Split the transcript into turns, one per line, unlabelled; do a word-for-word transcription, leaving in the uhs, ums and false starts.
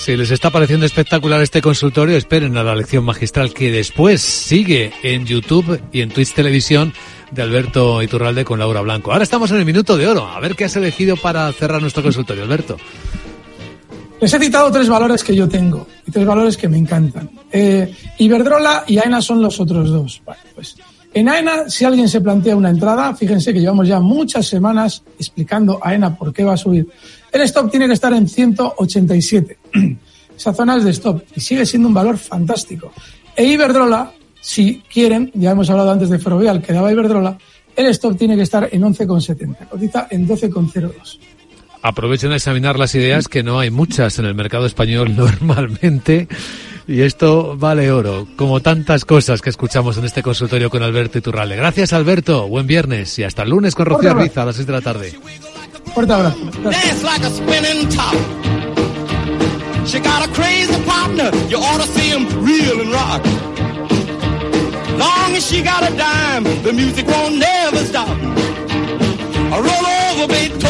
Si les está pareciendo espectacular este consultorio, esperen a la lección magistral que después sigue en YouTube y en Twitch Televisión de Alberto Iturralde con Laura Blanco. Ahora estamos en el minuto de oro. A ver qué has elegido para cerrar nuestro consultorio, Alberto.
Les he citado tres valores que yo tengo y tres valores que me encantan. Eh, Iberdrola y AENA son los otros dos. Bueno, pues en AENA, si alguien se plantea una entrada, fíjense que llevamos ya muchas semanas explicando a AENA por qué va a subir. El stop tiene que estar en ciento ochenta y siete. Esa zona es de stop y sigue siendo un valor fantástico. E Iberdrola, si quieren, ya hemos hablado antes de Ferrovial, que daba Iberdrola, el stop tiene que estar en once coma setenta, cotiza en doce coma cero dos.
Aprovechen a examinar las ideas, que no hay muchas en el mercado español normalmente, y esto vale oro, como tantas cosas que escuchamos en este consultorio con Alberto Iturralde. Gracias, Alberto, buen viernes y hasta el lunes con Rocío Arbiza a las seis de la tarde.
Fuerte abrazo.
She got a crazy partner, you ought to see him reel and rock. Long as she got a dime, the music won't never stop. I roll over, baby.